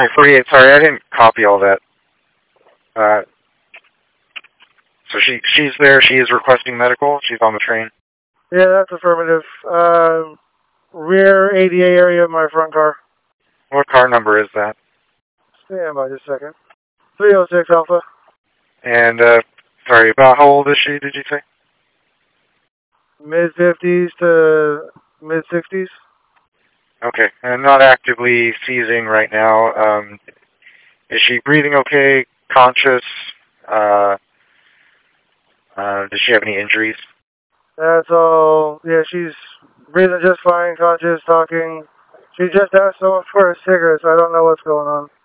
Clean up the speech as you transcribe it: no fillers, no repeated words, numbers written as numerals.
48, sorry, I didn't copy all that. So she's there, she is requesting medical, she's on the train. Yeah, that's affirmative. Rear ADA area of my front car. What car number is that? Stand by just a second. 306 Alpha. And, sorry, about how old is she, did you say? Mid-50s to mid-60s. Okay, and not actively seizing right now. Is she breathing okay, conscious? Does she have any injuries? That's all. Yeah, she's breathing just fine, conscious, talking. She just asked someone for a cigarette, so I don't know what's going on.